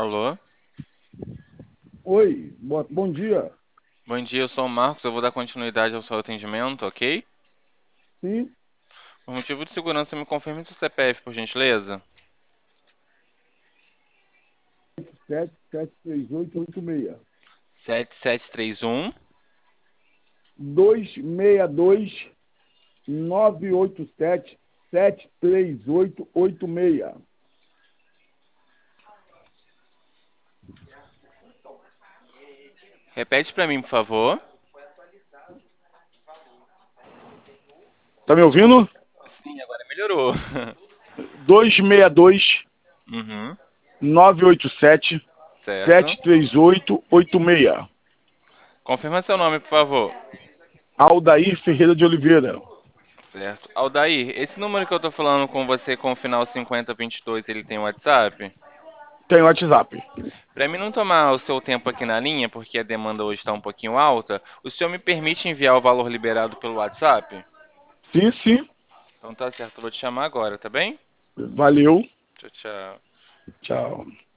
Alô? Oi, bom dia. Bom dia, eu sou o Marcos. Eu vou dar continuidade ao seu atendimento, ok? Sim, Por motivo de segurança, me confirme seu CPF, por gentileza. 773886. 7731. 262-987-73886. Repete pra mim, por favor. Tá me ouvindo? Sim, agora melhorou. 262-987-73886. Uhum, certo. Confirma seu nome, por favor. Aldair Ferreira de Oliveira. Certo. Aldair, esse número que eu tô falando com você com o final 5022, ele tem WhatsApp? Tem WhatsApp. Para mim não tomar o seu tempo aqui na linha, porque a demanda hoje está um pouquinho alta, o senhor me permite enviar o valor liberado pelo WhatsApp? Sim, sim. Então tá certo, eu vou te chamar agora, tá bem? Valeu. Tchau, tchau. Tchau.